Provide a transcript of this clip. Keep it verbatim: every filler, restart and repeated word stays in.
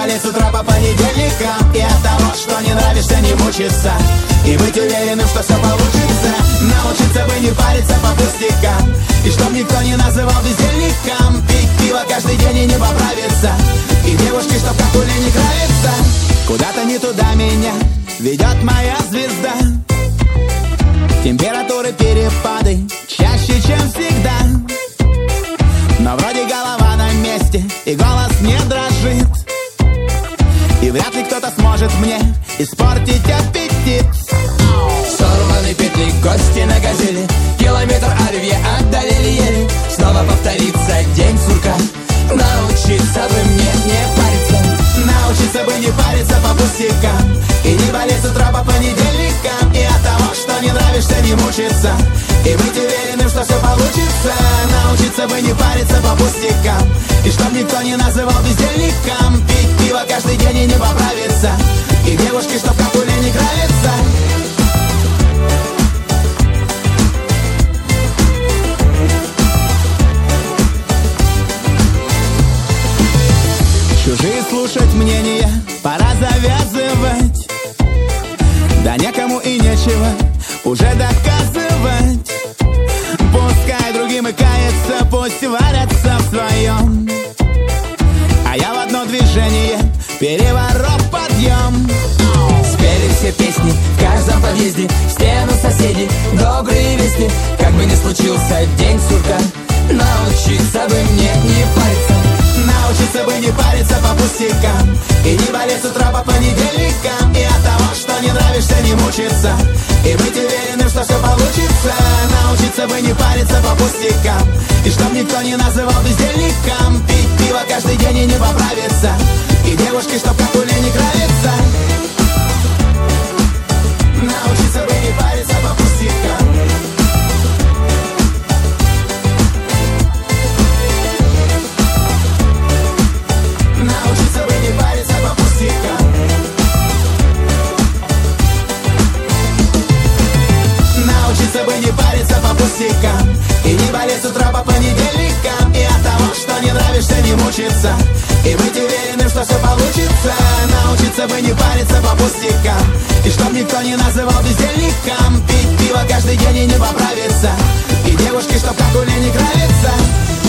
болеть с утра по понедельникам. И от того, что не нравишься, не мучиться, и быть уверенным, что все получится. Научиться бы не париться по пустякам, и чтоб никто не называл бездельником. Пить пиво каждый день и не поправиться, и девушки, чтоб как у Лени Кравица. Куда-то не туда меня ведет моя звезда. Температуры перепады чаще, чем всегда. Но вроде голова на месте и голос не дрожит, и вряд ли кто-то сможет мне испортить аппетит. Сорваны петли, кости на газели, километр оливье отдалили еле. Снова повторится день сурка. Научиться бы мне не париться, научиться бы не париться по пустякам, и не болеть с утра по понедельникам. И от того, что не нравишься, не мучиться, и быть уверенным, что все получится. Научиться бы не париться по пустякам, и чтоб никто не называл бездельником. Пить пиво каждый день и не поправиться, и девушки, чтоб как у Лени Кравица. Чужие слушать мнения пора завязывать, да некому и нечего уже доказывать. Пускай другим и кается, пусть варятся в своем, а я в одно движение переворот подъем. Спели все песни в каждом подъезде, в стену соседи добрые вести. Как бы ни случился день сурка, научиться бы мне не париться, научиться бы не париться по пустякам, и не болеть с утра по понедельникам. И от того, что не нравишься, не мучиться, и быть уверенным, что все получится. Научиться бы не париться по пустякам, и чтоб никто не называл бездельником. Пить пиво каждый день и не поправиться, и девушки, чтоб как у Лени Кравица. Научиться бы не париться по пустякам, научиться бы не париться по пустякам, научиться бы не париться по пустякам, и не болеть с утра по понедельникам. И от того, что не нравишься, не мучиться, и быть уверенным, что все получится. Научиться бы не париться по пустякам, и чтоб никто не называл бездельником. Пить пиво каждый день и не поправиться, и девушки, чтоб как у Лени Кравица.